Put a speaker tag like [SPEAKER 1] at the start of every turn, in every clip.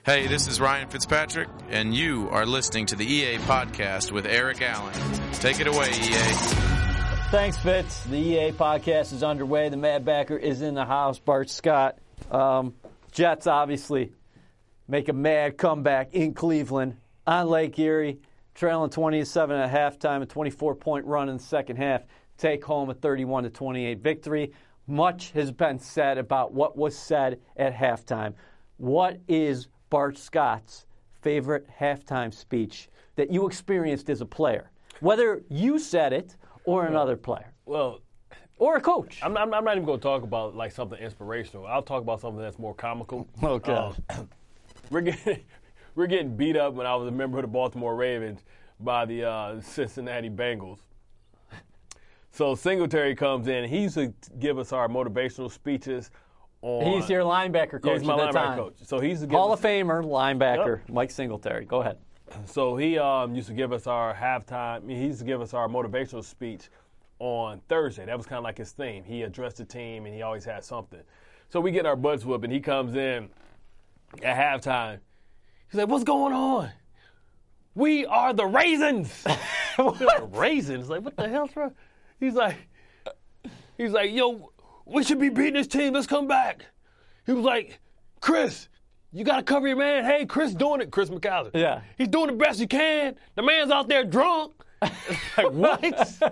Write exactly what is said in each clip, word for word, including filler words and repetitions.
[SPEAKER 1] Hey, this is Ryan Fitzpatrick, and you are listening to the E A Podcast with Eric Allen. Take it away, E A.
[SPEAKER 2] Thanks, Fitz. The E A Podcast is underway. The Mad Backer is in the house. Bart Scott. Um, Jets, obviously, make a mad comeback in Cleveland on Lake Erie, trailing twenty to seven at halftime, a twenty-four point run in the second half. Take home a thirty-one to twenty-eight victory. Much has been said about what was said at halftime. What is Bart Scott's favorite halftime speech that you experienced as a player, whether you said it or another player?
[SPEAKER 3] Well,
[SPEAKER 2] or a coach.
[SPEAKER 3] I'm, I'm, I'm not even going to talk about like something inspirational. I'll talk about something that's more comical.
[SPEAKER 2] Okay.
[SPEAKER 3] Um, we're getting we're getting beat up when I was a member of the Baltimore Ravens by the uh, Cincinnati Bengals. So Singletary comes in. He used to give us our motivational speeches. On,
[SPEAKER 2] he's your linebacker coach.
[SPEAKER 3] Yeah, he's my
[SPEAKER 2] at the
[SPEAKER 3] linebacker
[SPEAKER 2] time.
[SPEAKER 3] coach. So he's
[SPEAKER 2] Hall
[SPEAKER 3] us,
[SPEAKER 2] of Famer linebacker
[SPEAKER 3] yep.
[SPEAKER 2] Mike Singletary. Go ahead.
[SPEAKER 3] So he um, used to give us our halftime. He used to give us our motivational speech on Thursday. That was kind of like his theme. He addressed the team, and he always had something. So we get our butts whooped, and he comes in at halftime. He's like, "What's going on? We are the Raisins." What? Raisins? Like, what the hell's wrong? He's like, he's like, "Yo, we should be beating this team. Let's come back." He was like, "Chris, you got to cover your man. Hey, Chris doing it. Chris McAllister.
[SPEAKER 2] Yeah.
[SPEAKER 3] He's doing the best he can. The man's out there drunk." Like, what?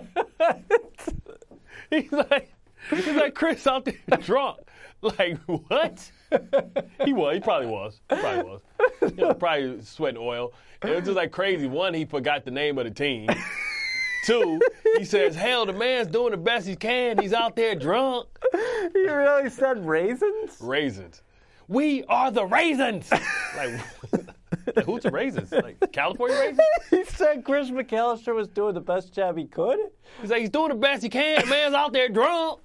[SPEAKER 3] he's like, he's like, Chris out there drunk. Like, what? He was. He probably was. He probably was. You know, probably sweating oil. It was just like crazy. One, he forgot the name of the team. Two, he says, "Hell, the man's doing the best he can. He's out there drunk."
[SPEAKER 2] He really said raisins?
[SPEAKER 3] Raisins. We are the Raisins. Like, who's the Raisins? Like, California Raisins?
[SPEAKER 2] He said Chris McAllister was doing the best job he could?
[SPEAKER 3] He's like, he's doing the best he can. The man's out there drunk.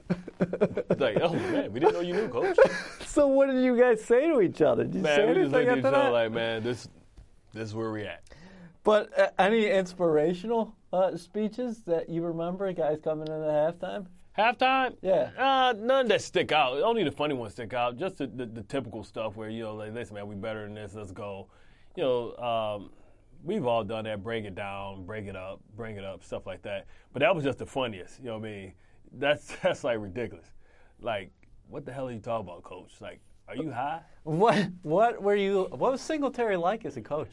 [SPEAKER 3] It's like, oh, man, we didn't know you knew, Coach.
[SPEAKER 2] So what did you guys say to each other? Did you
[SPEAKER 3] man,
[SPEAKER 2] say
[SPEAKER 3] we
[SPEAKER 2] anything
[SPEAKER 3] just looked at each
[SPEAKER 2] after
[SPEAKER 3] other
[SPEAKER 2] that?
[SPEAKER 3] like, man, this, this is where we at.
[SPEAKER 2] But uh, any inspirational uh, speeches that you remember, guys coming in at halftime?
[SPEAKER 3] Halftime?
[SPEAKER 2] Yeah.
[SPEAKER 3] Uh, none that stick out. Only the funny ones stick out. Just the, the, the typical stuff where, you know, like, listen, man, we better than this. Let's go. You know, um, we've all done that. Break it down, break it up, bring it up, stuff like that. But that was just the funniest. You know what I mean? That's, that's like ridiculous. Like, what the hell are you talking about, Coach? Like, are you high?
[SPEAKER 2] What What were you? What was Singletary like as a coach?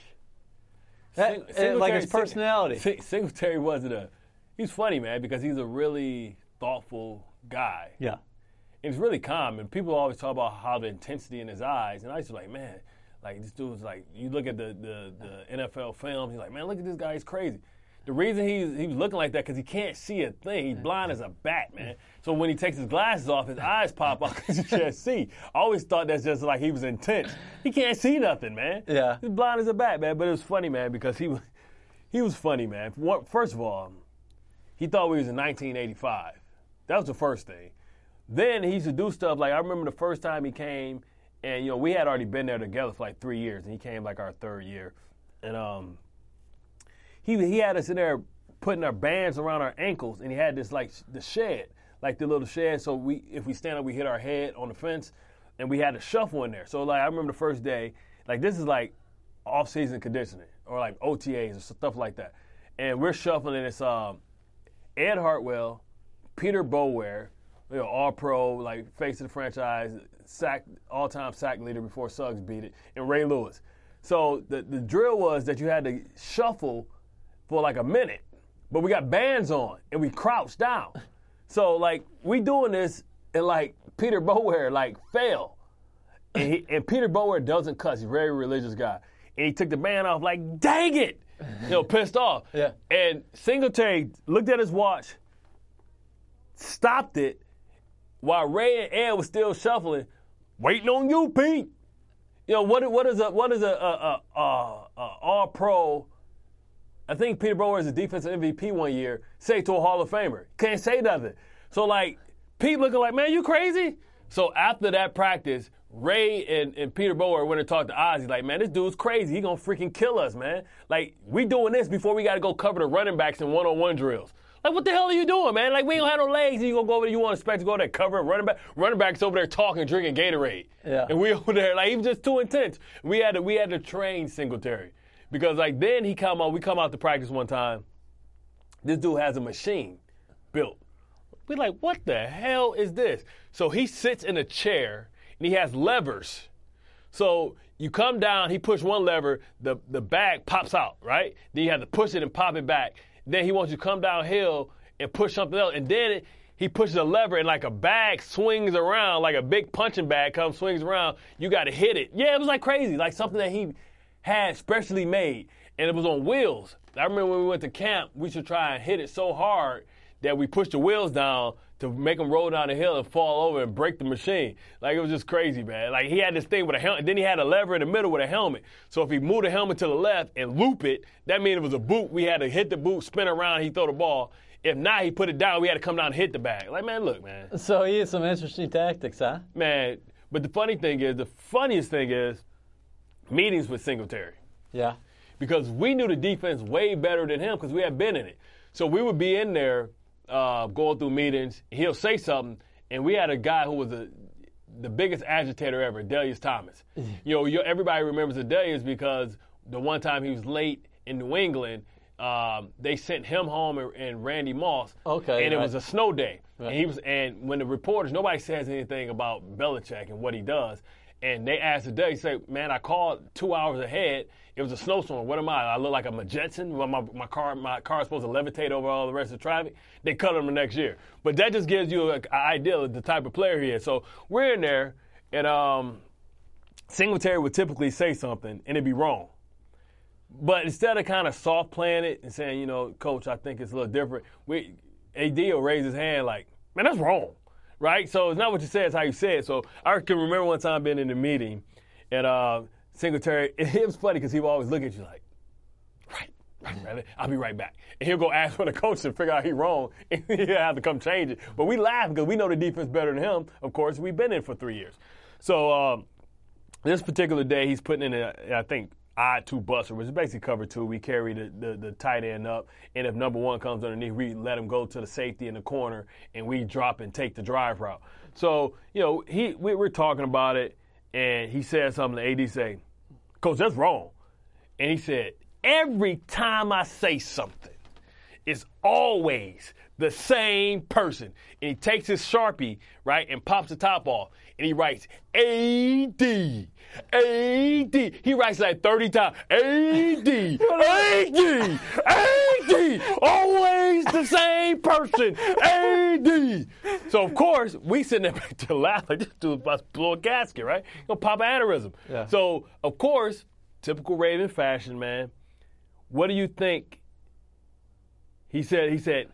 [SPEAKER 2] That,
[SPEAKER 3] Sing,
[SPEAKER 2] like his personality.
[SPEAKER 3] Sing, Singletary wasn't a. He's funny, man, because he's a really thoughtful guy.
[SPEAKER 2] Yeah.
[SPEAKER 3] And he's really calm, and people always talk about how the intensity in his eyes, and I used to be like, man, like this dude's like, you look at the the, the N F L film, he's like, man, look at this guy, he's crazy. The reason he's he was looking like that because he can't see a thing. He's blind as a bat, man. So when he takes his glasses off, his eyes pop out because he can't see. I always thought that's just like he was intense. He can't see nothing, man.
[SPEAKER 2] Yeah.
[SPEAKER 3] He's blind as a bat, man. But it was funny, man, because he was he was funny, man. First of all, he thought we was in nineteen eighty-five. That was the first thing. Then he used to do stuff like, I remember the first time he came, and you know we had already been there together for like three years, and he came like our third year, and um. He he had us in there putting our bands around our ankles, and he had this like the shed, like the little shed. So we, if we stand up, we hit our head on the fence, and we had a shuffle in there. So like I remember the first day, like this is like off-season conditioning or like O T As or stuff like that, and we're shuffling, and it's um, Ed Hartwell, Peter Bower, you know, All-Pro, like face of the franchise, sack all-time sack leader before Suggs beat it, and Ray Lewis. So the the drill was that you had to shuffle for like a minute, but we got bands on and we crouched down. So like we doing this and like Peter Bower like fell, and, he, and Peter Bower doesn't cuss. He's a very religious guy, and he took the band off like, dang it, you know, pissed off.
[SPEAKER 2] Yeah.
[SPEAKER 3] And Singletary looked at his watch, stopped it, while Ray and Ed was still shuffling, waiting on you, Pete. You know what? What is a what is a, a, a, a, a all pro? I think Peter Bower is a defensive M V P one year. Say to a Hall of Famer, can't say nothing. So like Pete looking like, man, you crazy? So after that practice, Ray and, and Peter Bower went and talked to Ozzie, like, man, this dude's crazy. He gonna freaking kill us, man. Like we doing this before we got to go cover the running backs in one-on-one drills. Like, what the hell are you doing, man? Like, we ain't gonna have no legs, and you gonna go over there, you want to expect to go there, cover up, running back, running back's over there talking, drinking Gatorade.
[SPEAKER 2] Yeah.
[SPEAKER 3] And we over there, like, he was just too intense. We had to, we had to train Singletary. Because, like, then he come out, we come out to practice one time. This dude has a machine built. We like, what the hell is this? So he sits in a chair, and he has levers. So you come down, he push one lever, the, the bag pops out, right? Then you have to push it and pop it back. Then he wants you to come downhill and push something else. And then it, he pushes a lever and like a bag swings around, like a big punching bag comes, swings around. You got to hit it. Yeah, it was like crazy, like something that he had specially made. And it was on wheels. I remember when we went to camp, we should try and hit it so hard that we pushed the wheels down to make them roll down the hill and fall over and break the machine. Like, it was just crazy, man. Like, he had this thing with a helmet. Then he had a lever in the middle with a helmet. So if he moved the helmet to the left and loop it, that means it was a boot. We had to hit the boot, spin around, he throw the ball. If not, he put it down. We had to come down and hit the bag. Like, man, look, man.
[SPEAKER 2] So he had some interesting tactics, huh?
[SPEAKER 3] Man, but the funny thing is, the funniest thing is meetings with Singletary.
[SPEAKER 2] Yeah.
[SPEAKER 3] Because we knew the defense way better than him because we had been in it. So we would be in there uh, going through meetings. He'll say something, and we had a guy who was a, the biggest agitator ever, Delius Thomas. you know, you, everybody remembers Delius because the one time he was late in New England, um, they sent him home and, and Randy Moss.
[SPEAKER 2] Okay,
[SPEAKER 3] and it
[SPEAKER 2] right.
[SPEAKER 3] was a snow day.
[SPEAKER 2] Right.
[SPEAKER 3] And he was, and when the reporters, nobody says anything about Belichick and what he does. And they asked Delius, he said, man, I called two hours ahead. It was a snowstorm. What am I? I look like a Jetson. My, my, my car my car is supposed to levitate over all the rest of the traffic. They cut him the next year. But that just gives you an idea of the type of player he is. So we're in there, and um, Singletary would typically say something, and it'd be wrong. But instead of kind of soft playing it and saying, you know, Coach, I think it's a little different, we, A D will raise his hand like, man, that's wrong, right? So it's not what you say, it's how you say it. So I can remember one time being in a meeting, and uh, Singletary, it was funny because he would always look at you like, right, right, right, I'll be right back. And he'll go ask for the coach to figure out he's wrong, and he'll have to come change it. But we laugh because we know the defense better than him. Of course, we've been in for three years. So um, this particular day, he's putting in, a, I think, odd two buster, which is basically cover two. We carry the, the, the tight end up, and if number one comes underneath, we let him go to the safety in the corner, and we drop and take the drive route. So, you know, he we were talking about it, and he said something, the A D say, Coach, that's wrong. And he said, every time I say something, it's always the same person. And he takes his Sharpie, right, and pops the top off, and he writes A D, A D. He writes like thirty times, A D, A D, A D. Always the same person, A D. So, of course, we sitting there back to laugh like this dude's about to blow a gasket, right? He'll pop an aneurysm.
[SPEAKER 2] Yeah.
[SPEAKER 3] So, of course, typical Raven fashion, man, what do you think? He said, he said,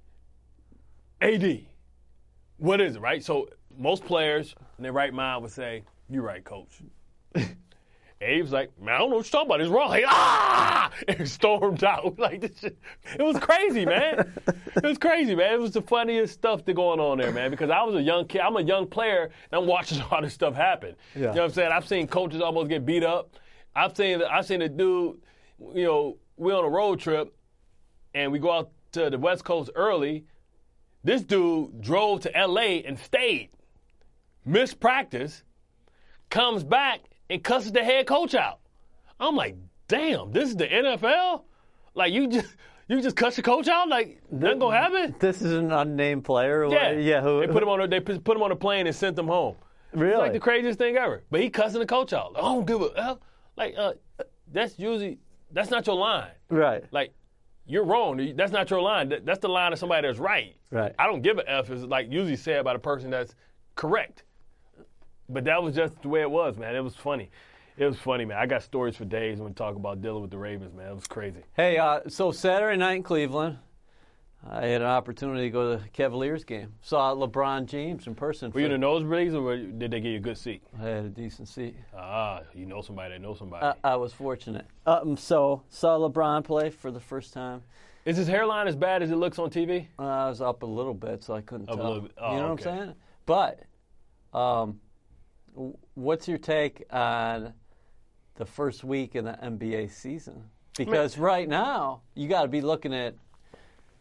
[SPEAKER 3] A D, what is it, right? So most players in their right mind would say, you're right, Coach. Abe's like, man, I don't know what you're talking about. It's wrong. Like, ah! And stormed out. Like, this shit. It was crazy, man. It was crazy, man. It was the funniest stuff that going on there, man, because I was a young kid. I'm a young player, and I'm watching all this stuff happen.
[SPEAKER 2] Yeah.
[SPEAKER 3] You know what I'm saying? I've seen coaches almost get beat up. I've seen, I've seen a dude, you know, we're on a road trip, and we go out to the West Coast early. This dude drove to L A and stayed, missed practice, comes back and cusses the head coach out. I'm like, damn, this is the N F L? Like, you just you just cuss your coach out? Like, nothing gonna happen?
[SPEAKER 2] This is an unnamed player?
[SPEAKER 3] Yeah.
[SPEAKER 2] yeah who,
[SPEAKER 3] they put him on a, they put him on a plane and sent him home.
[SPEAKER 2] Really?
[SPEAKER 3] It's like the craziest thing ever. But he cussing the coach out. Like, I don't give a F. Like, uh, that's usually, that's not your line.
[SPEAKER 2] Right.
[SPEAKER 3] Like, you're wrong. That's not your line. That's the line of somebody that's right.
[SPEAKER 2] Right.
[SPEAKER 3] I don't give a F. It's like usually said by the person that's correct. But that was just the way it was, man. It was funny. It was funny, man. I got stories for days when we talk about dealing with the Ravens, man. It was crazy.
[SPEAKER 2] Hey, uh, so Saturday night in Cleveland, I had an opportunity to go to the Cavaliers game. Saw LeBron James in person.
[SPEAKER 3] Were you in the nosebleeds, or did they give you a good seat?
[SPEAKER 2] I had a decent seat.
[SPEAKER 3] Ah, you know somebody that knows somebody.
[SPEAKER 2] I, I was fortunate. Um, so saw LeBron play for the first time.
[SPEAKER 3] Is his hairline as bad as it looks on T V?
[SPEAKER 2] Uh, I was up a little bit, so I couldn't
[SPEAKER 3] Up a
[SPEAKER 2] tell.
[SPEAKER 3] little bit. Oh,
[SPEAKER 2] you know
[SPEAKER 3] okay.
[SPEAKER 2] what I'm saying? But um, w- what's your take on the first week in the N B A season? Because right now, you got to be looking at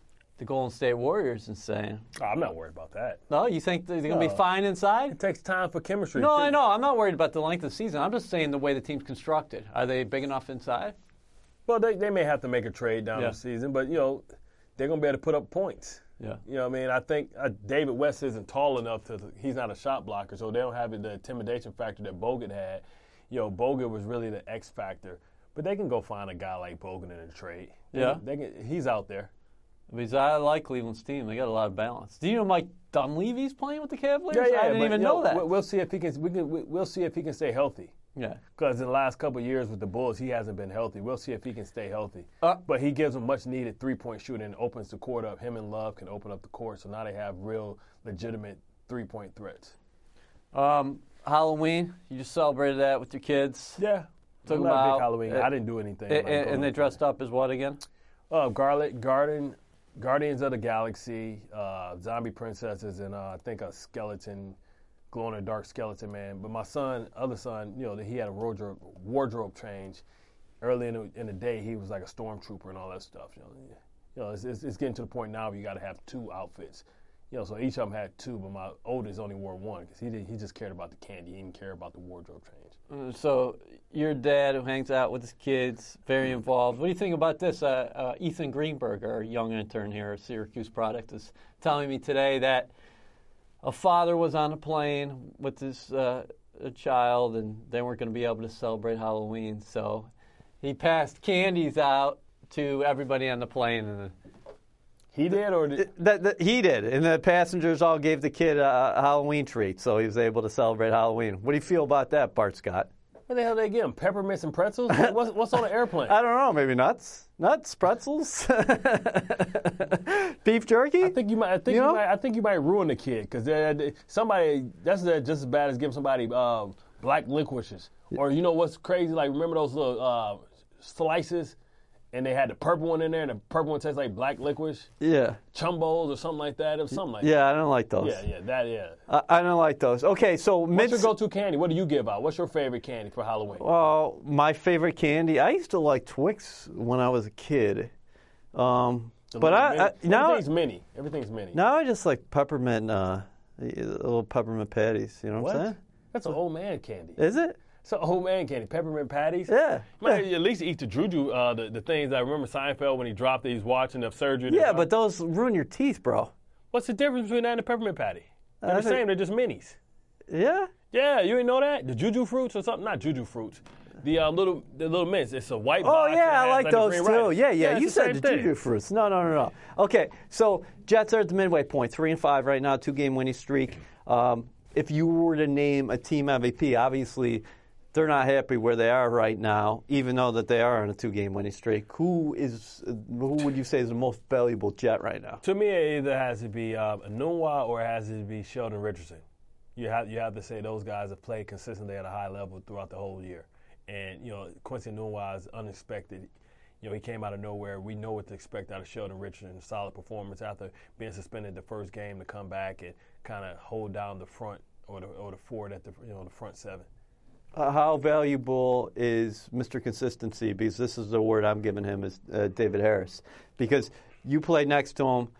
[SPEAKER 2] the Golden State Warriors insane.
[SPEAKER 3] Oh, I'm not worried about that.
[SPEAKER 2] No, you think they're going to
[SPEAKER 3] No.
[SPEAKER 2] be fine inside?
[SPEAKER 3] It takes time for chemistry.
[SPEAKER 2] No,
[SPEAKER 3] too.
[SPEAKER 2] I know. I'm not worried about the length of the season. I'm just saying the way the team's constructed. Are they big enough inside?
[SPEAKER 3] Well, they, they may have to make a trade down
[SPEAKER 2] Yeah.
[SPEAKER 3] the season, but, you know, they're going to be able to put up points.
[SPEAKER 2] Yeah.
[SPEAKER 3] You know what I mean? I think uh, David West isn't tall enough to – he's not a shot blocker, so they don't have the intimidation factor that Bogut had. You know, Bogut was really the X factor. But they can go find a guy like Bogut in a trade. They
[SPEAKER 2] Yeah.
[SPEAKER 3] can- They can, he's out there.
[SPEAKER 2] Because I like Cleveland's team. They got a lot of balance. Do you know Mike Dunleavy's playing with the Cavaliers?
[SPEAKER 3] Yeah, yeah.
[SPEAKER 2] I didn't
[SPEAKER 3] but,
[SPEAKER 2] even
[SPEAKER 3] you
[SPEAKER 2] know that.
[SPEAKER 3] We'll, we'll see if he can. We can. we- We'll see if he can stay healthy.
[SPEAKER 2] Yeah.
[SPEAKER 3] Because in the last couple of years with the Bulls, he hasn't been healthy. We'll see if he can stay healthy.
[SPEAKER 2] Uh,
[SPEAKER 3] but he gives them much needed three point shooting and opens the court up. Him and Love can open up the court, so now they have real legitimate three point threats.
[SPEAKER 2] Um, Halloween, you just celebrated that with your kids.
[SPEAKER 3] Yeah.
[SPEAKER 2] Took
[SPEAKER 3] I'm
[SPEAKER 2] them
[SPEAKER 3] not a
[SPEAKER 2] out.
[SPEAKER 3] big Halloween.
[SPEAKER 2] Uh,
[SPEAKER 3] I didn't do anything.
[SPEAKER 2] A-
[SPEAKER 3] like
[SPEAKER 2] a-
[SPEAKER 3] going
[SPEAKER 2] and they
[SPEAKER 3] out.
[SPEAKER 2] dressed up as what again?
[SPEAKER 3] Uh, Garlic Garden, Guardians of the Galaxy, uh, zombie princesses, and uh, I think a skeleton, glow in the dark skeleton man. But my son, other son, you know, he had a wardrobe wardrobe change. Early in the, in the day, he was like a stormtrooper and all that stuff. You know, you know, it's, it's, it's getting to the point now where you got to have two outfits. You know, so each of them had two, but my oldest only wore one because he did, he just cared about the candy. He didn't care about the wardrobe change.
[SPEAKER 2] Uh, So your dad who hangs out with his kids, very involved. What do you think about this? Uh, uh, Ethan Greenberg, our young intern here, a Syracuse product, is telling me today that a father was on a plane with his uh, a child, and they weren't going to be able to celebrate Halloween. So he passed candies out to everybody on the plane, and
[SPEAKER 3] He did, or did,
[SPEAKER 2] that, that he did, and the passengers all gave the kid a, a Halloween treat, so he was able to celebrate Halloween. What do you feel about that, Bart Scott?
[SPEAKER 3] what the hell they give him? Peppermints and pretzels? What's, what's on an airplane?
[SPEAKER 2] I don't know. Maybe nuts, nuts, pretzels, beef jerky.
[SPEAKER 3] I think you might. I think
[SPEAKER 2] You
[SPEAKER 3] you,
[SPEAKER 2] know?
[SPEAKER 3] might. I think you might ruin the kid because somebody that's just as bad as giving somebody uh, black licorices. Or you know what's crazy? Like remember those little uh, slices, and they had the purple one in there, and the purple one tastes like black licorice,
[SPEAKER 2] Yeah,
[SPEAKER 3] chumbos or something like that. It was something like
[SPEAKER 2] yeah. I don't like those.
[SPEAKER 3] that. Yeah, yeah, that yeah.
[SPEAKER 2] I, I don't like those. Okay, so
[SPEAKER 3] What's
[SPEAKER 2] mid.
[SPEAKER 3] your go-to candy? What do you give out? What's your favorite candy for Halloween?
[SPEAKER 2] Oh, my favorite candy. I used to like Twix when I was a kid, um,
[SPEAKER 3] The
[SPEAKER 2] but
[SPEAKER 3] little
[SPEAKER 2] I,
[SPEAKER 3] mini-
[SPEAKER 2] I now
[SPEAKER 3] everything's mini. Everything's mini.
[SPEAKER 2] now I just like peppermint, uh, little peppermint patties. You know what,
[SPEAKER 3] what?
[SPEAKER 2] I'm saying?
[SPEAKER 3] That's an old man candy.
[SPEAKER 2] Is it?
[SPEAKER 3] It's an old man candy. Peppermint patties.
[SPEAKER 2] Yeah.
[SPEAKER 3] You might at least eat the juju, uh, the, the things. I remember Seinfeld when he dropped it, he's watching the surgery.
[SPEAKER 2] Yeah, but those ruin your teeth, bro.
[SPEAKER 3] What's the difference between that and a peppermint patty? They're
[SPEAKER 2] I
[SPEAKER 3] the
[SPEAKER 2] think-
[SPEAKER 3] same. They're just minis.
[SPEAKER 2] Yeah.
[SPEAKER 3] Yeah, you didn't know that? The juju fruits or something? Not juju fruits. The um, little the little mints. It's a white
[SPEAKER 2] Oh
[SPEAKER 3] box.
[SPEAKER 2] yeah,
[SPEAKER 3] that
[SPEAKER 2] I
[SPEAKER 3] has
[SPEAKER 2] like
[SPEAKER 3] the
[SPEAKER 2] those
[SPEAKER 3] green
[SPEAKER 2] too.
[SPEAKER 3] rice.
[SPEAKER 2] Yeah, yeah.
[SPEAKER 3] it's
[SPEAKER 2] You
[SPEAKER 3] the
[SPEAKER 2] said
[SPEAKER 3] same
[SPEAKER 2] the
[SPEAKER 3] thing.
[SPEAKER 2] juju fruits. No, no, no, no. Okay, so Jets are at the midway point, three and five right now, two game winning streak. Um, if you were to name a team M V P, obviously they're not happy where they are right now, even though that they are on a two game winning streak. Who is who would you say is the most valuable Jet right now?
[SPEAKER 3] To me, it either has to be um, Anunwa or it has to be Sheldon Richardson. You have you have to say those guys have played consistently at a high level throughout the whole year. And, you know, Quincy Anunwa is unexpected. You know, he came out of nowhere. We know what to expect out of Sheldon Richardson. Solid performance after being suspended the first game to come back and kind of hold down the front or the, or the forward at the, you know, the front seven.
[SPEAKER 2] Uh, how valuable is Mister Consistency? Because this is the word I'm giving him is uh, David Harris. Because you play next to him,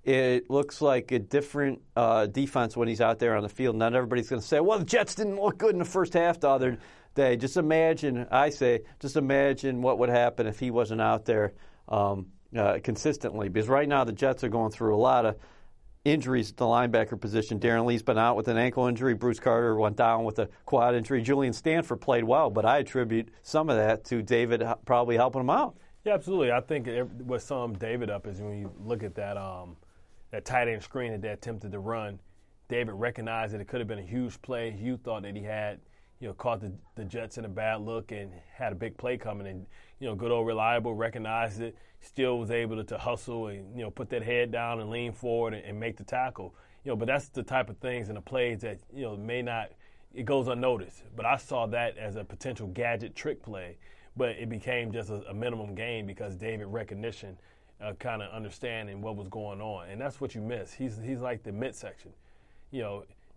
[SPEAKER 2] it looks like a different uh, defense when he's out there on the field. Not everybody's going to say, well, the Jets didn't look good in the first half the other day. Just imagine, I say, just imagine what would happen if he wasn't out there um, uh, consistently. Because right now the Jets are going through a lot of injuries at the linebacker position. Darren Lee's been out with an ankle injury. Bruce Carter went down with a quad injury. Julian Stanford played well, but I attribute some of that to David probably helping him out.
[SPEAKER 3] Yeah, absolutely. I think it, what summed David up is when you look at that um, that tight end screen that they attempted to run, David recognized that it could have been a huge play. You thought that he had, you know, caught the, the Jets in a bad look and had a big play coming. And, you know, good old Reliable recognized it, still was able to, to hustle and, you know, put that head down and lean forward and, and make the tackle. You know, but that's the type of things in the plays that, you know, may not, it goes unnoticed. But I saw that as a potential gadget trick play. But it became just a, a minimum gain because David recognition, uh, kind of understanding what was going on. And that's what you miss. He's he's like the midsection. You know,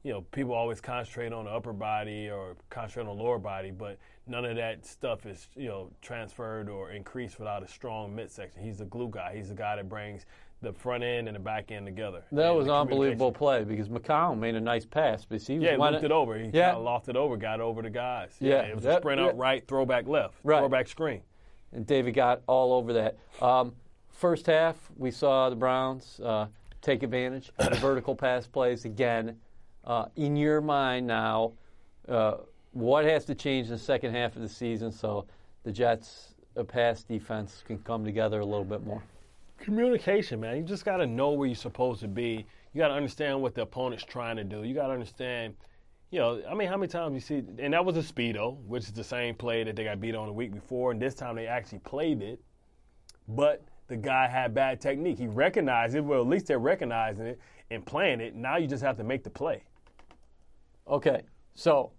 [SPEAKER 3] you know, people always concentrate on the upper body or concentrate on the lower body, but none of that stuff is, you know, transferred or increased without a strong midsection. He's the glue guy. He's the guy that brings the front end and the back end together.
[SPEAKER 2] That
[SPEAKER 3] and
[SPEAKER 2] was an unbelievable play because McCown made a nice pass. Because he was
[SPEAKER 3] yeah, he
[SPEAKER 2] looped
[SPEAKER 3] looped it over. He
[SPEAKER 2] yeah.
[SPEAKER 3] kind of lofted over, got over the guys.
[SPEAKER 2] Yeah.
[SPEAKER 3] yeah it was
[SPEAKER 2] that,
[SPEAKER 3] a sprint
[SPEAKER 2] yeah.
[SPEAKER 3] out right, throwback left,
[SPEAKER 2] right.
[SPEAKER 3] throwback screen.
[SPEAKER 2] And David got all over that. Um, first half, we saw the Browns uh, take advantage of the vertical pass plays again. Uh, in your mind now, uh, what has to change in the second half of the season so the Jets' uh, pass defense can come together a little bit more?
[SPEAKER 3] Communication, man. You just got to know where you're supposed to be. You got to understand what the opponent's trying to do. You got to understand, you know, I mean, how many times you see, and that was a Speedo, which is the same play that they got beat on the week before, and this time they actually played it, but the guy had bad technique. He recognized it. Well, at least they're recognizing it and playing it. Now you just have to make the play.
[SPEAKER 2] Okay, so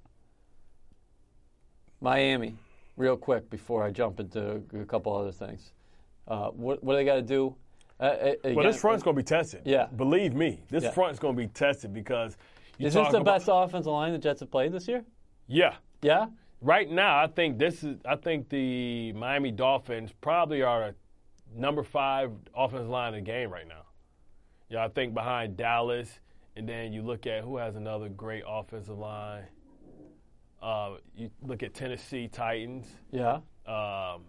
[SPEAKER 2] Miami, real quick before I jump into a couple other things. Uh, what, what do they got to do? Uh, again,
[SPEAKER 3] well, this front's going to be tested.
[SPEAKER 2] Yeah.
[SPEAKER 3] Believe me, this
[SPEAKER 2] yeah.
[SPEAKER 3] front's going to be tested because you
[SPEAKER 2] Is this the
[SPEAKER 3] about,
[SPEAKER 2] best offensive line the Jets have played this year?
[SPEAKER 3] Yeah.
[SPEAKER 2] Yeah?
[SPEAKER 3] Right now, I think this is. I think the Miami Dolphins probably are a number five offensive line in the game right now. Yeah, I think behind Dallas, and then you look at who has another great offensive line. Uh, you look at Tennessee Titans.
[SPEAKER 2] Yeah.
[SPEAKER 3] Um,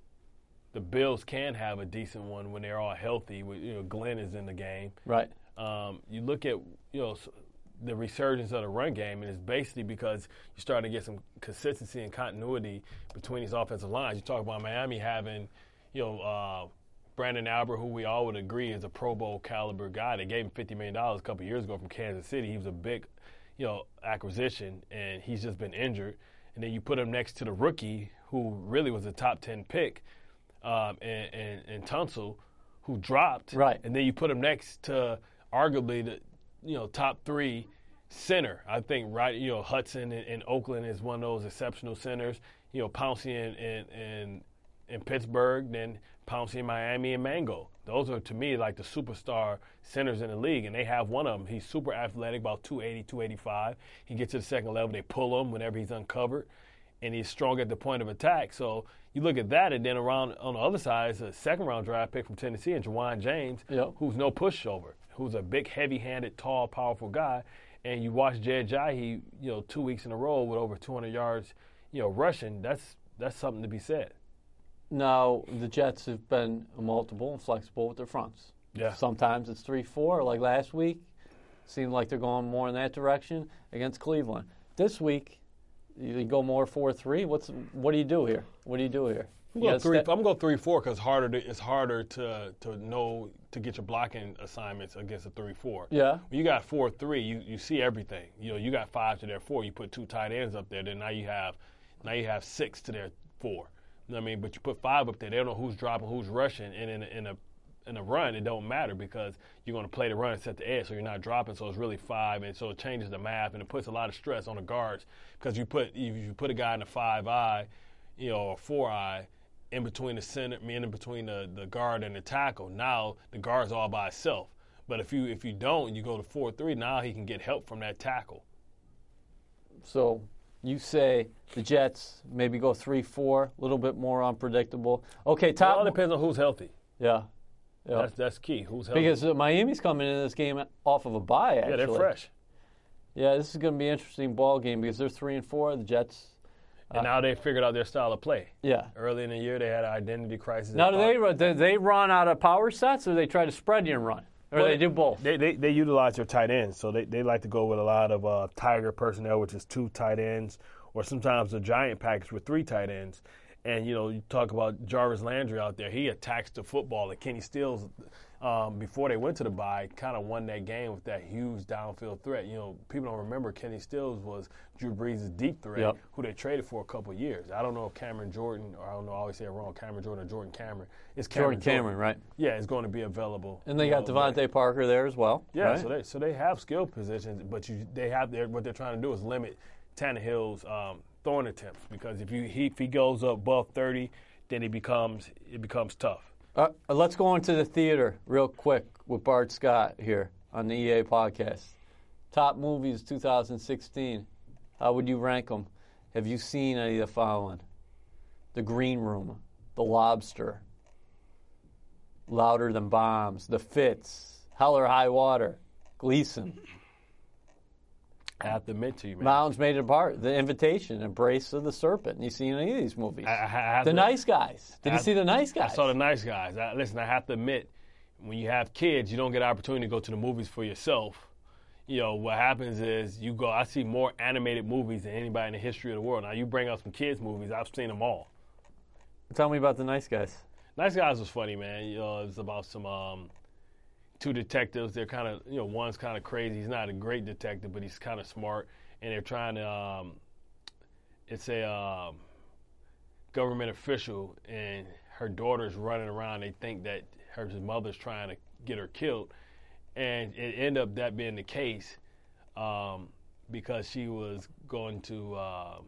[SPEAKER 3] the Bills can have a decent one when they're all healthy. You know, Glenn is in the game.
[SPEAKER 2] Right.
[SPEAKER 3] Um, you look at you know the resurgence of the run game, and it's basically because you're starting to get some consistency and continuity between these offensive lines. You talk about Miami having, you know, uh, Brandon Albert, who we all would agree is a Pro Bowl caliber guy. They gave him fifty million dollars a couple of years ago from Kansas City. He was a big, you know, acquisition, and he's just been injured. And then you put him next to the rookie, who really was a top ten pick, um, and, and, and Tunsil, who dropped.
[SPEAKER 2] Right.
[SPEAKER 3] And then you put him next to arguably the, you know, top three center. I think, right, you know, Hudson in, in Oakland is one of those exceptional centers. You know, Pouncey in, in, in, in Pittsburgh, then Pouncey in Miami and Mango. Those are, to me, like the superstar centers in the league, and they have one of them. He's super athletic, about two eighty, two eighty-five. He gets to the second level, they pull him whenever he's uncovered, and he's strong at the point of attack. So you look at that, and then around on the other side is a second-round draft pick from Tennessee, and Jawan James,
[SPEAKER 2] yep.
[SPEAKER 3] who's no pushover, who's a big, heavy-handed, tall, powerful guy. And you watch Jed Jahi, you know, two weeks in a row with over two hundred yards, you know, rushing. That's that's something to be said.
[SPEAKER 2] Now, the Jets have been multiple and flexible with their fronts.
[SPEAKER 3] Yeah.
[SPEAKER 2] Sometimes it's three four, like last week. Seemed like they're going more in that direction against Cleveland. This week, you go more four three. What's what do you do here? What do you do here?
[SPEAKER 3] I'm going three. St- I'm going three four because harder. To, it's harder to to know to get your blocking assignments against a three four.
[SPEAKER 2] Yeah.
[SPEAKER 3] When you got four three, you, you see everything. You know, you got five to their four. You put two tight ends up there. Then now you have now you have six to their four. You know what I mean? But you put five up there. They don't know who's dropping, who's rushing, and in a, in a in a run, it don't matter because you're going to play the run and set the edge, so you're not dropping. So it's really five, and so it changes the math, and it puts a lot of stress on the guards because you put if you put a guy in a five eye, you know, or four eye. In between the center, I mean, in between the, the guard and the tackle. Now the guard's all by itself. But if you if you don't, you go to four three. Now he can get help from that tackle.
[SPEAKER 2] So you say the Jets maybe go three four, a little bit more unpredictable. Okay, top.
[SPEAKER 3] It all depends on who's healthy.
[SPEAKER 2] Yeah, yeah.
[SPEAKER 3] That's that's key. Who's healthy?
[SPEAKER 2] Because uh, Miami's coming into this game off of a bye. Actually,
[SPEAKER 3] yeah, they're fresh.
[SPEAKER 2] Yeah, this is going to be an interesting ball game because they're three and four. The Jets.
[SPEAKER 3] And now they figured out their style of play.
[SPEAKER 2] Yeah.
[SPEAKER 3] Early in the year, they had an identity crisis.
[SPEAKER 2] Now, do they, run, do they run out of power sets, or they try to spread you and run? Or well, they do both?
[SPEAKER 3] They, they they utilize their tight ends. So they, they like to go with a lot of uh, Tiger personnel, which is two tight ends, or sometimes a giant package with three tight ends. And, you know, you talk about Jarvis Landry out there. He attacks the football. And Kenny Stills, um, before they went to the bye, kind of won that game with that huge downfield threat. You know, people don't remember Kenny Stills was Drew Brees' deep threat,
[SPEAKER 2] yep.
[SPEAKER 3] who they traded for a couple of years. I don't know if Cameron Jordan, or I don't know, I always say it wrong, Cameron Jordan or Jordan Cameron. It's Cameron
[SPEAKER 2] Jordan Cameron, right?
[SPEAKER 3] Yeah, it's going to be available.
[SPEAKER 2] And they got Devontae right. Parker there as well.
[SPEAKER 3] Yeah,
[SPEAKER 2] right?
[SPEAKER 3] so they so they have skill positions, but you they have their, what they're trying to do is limit Tannehill's um, throwing attempts because if you he, if he goes up above thirty, then it becomes it becomes tough.
[SPEAKER 2] Uh, let's go into the theater real quick with Bart Scott here on the E A podcast. top movies two thousand sixteen. How would you rank them? Have you seen any of the following? The Green Room, The Lobster, Louder Than Bombs, The Fits, Hell or High Water, Gleason.
[SPEAKER 3] I have to admit to you, man.
[SPEAKER 2] Mountains Made It Apart, The Invitation, Embrace of the Serpent. You seen any of these movies?
[SPEAKER 3] I, I have
[SPEAKER 2] the
[SPEAKER 3] to,
[SPEAKER 2] Nice Guys. Did
[SPEAKER 3] I,
[SPEAKER 2] you see The Nice Guys?
[SPEAKER 3] I saw The Nice Guys. I, listen, I have to admit, when you have kids, you don't get an opportunity to go to the movies for yourself. You know, what happens is you go, I see more animated movies than anybody in the history of the world. Now, you bring up some kids' movies, I've seen them all.
[SPEAKER 2] Tell me about The Nice Guys.
[SPEAKER 3] Nice Guys was funny, man. You know, it's about some um, two detectives. They're kind of, you know, one's kind of crazy. He's not a great detective, but he's kind of smart. And they're trying to, um, it's a um, government official, and her daughter's running around. They think that her mother's trying to get her killed. And it ended up that being the case um, because she was going to um,